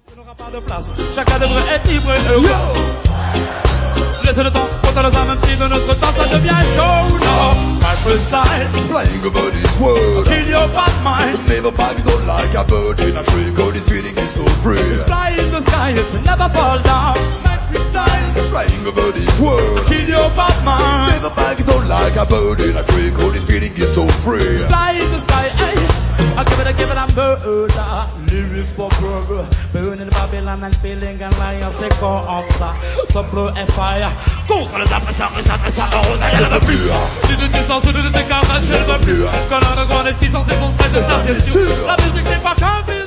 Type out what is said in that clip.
Il n'aura pas de place, chacun devrait être libre et heureux. Laisse le temps, quand on les a même pris de notre temps, ça devient chaud, no. My first style, flying over this world. Kill your bad mind. Never back down like a bird in a tree, 'cause this feeling is so free. Fly in the sky, it's never fall down. My first style, flying over this world. Kill your bad mind. Never back down like a bird in a tree, 'cause this feeling is so free. Fly in the sky, hey. I give it a murder. Lyrics for brother. Burning Babylon and feeling and lions, they go up ça. Soplo et fire. Contre les appréciants, on a jamais plus. Si tu te sens sous de tes camarades, je ne veux plus. Quand on a grand esquisse, c'est son fait de ça, c'est sûr. La musique n'est pas comme